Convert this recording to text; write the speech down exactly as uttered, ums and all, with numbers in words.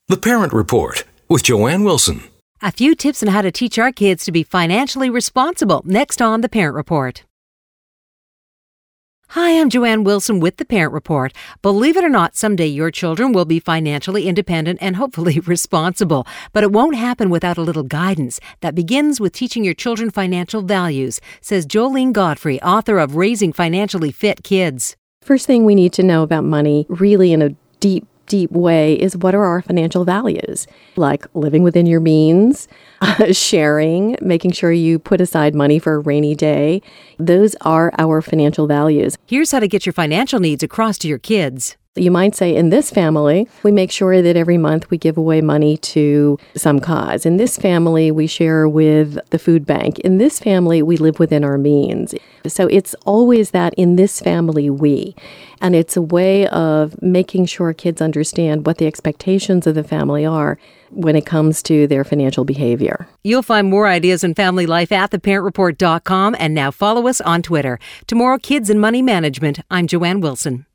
The Parent Report with Joanne Wilson. A few tips on how to teach our kids to be financially responsible next on The Parent Report. Hi, I'm Joanne Wilson with The Parent Report. Believe it or not, someday your children will be financially independent and hopefully responsible. But it won't happen without a little guidance that begins with teaching your children financial values, says Jolene Godfrey, author of Raising Financially Fit Kids. First thing we need to know about money, really in a deep deep way, is what are our financial values? Like living within your means, uh, sharing, making sure you put aside money for a rainy day. Those are our financial values. Here's how to get your financial needs across to your kids. You might say, in this family, we make sure that every month we give away money to some cause. In this family, we share with the food bank. In this family, we live within our means. So it's always that in this family, we. And it's a way of making sure kids understand what the expectations of the family are when it comes to their financial behavior. You'll find more ideas on family life at the parent report dot com, and now follow us on Twitter. Tomorrow, Kids and Money Management. I'm Joanne Wilson.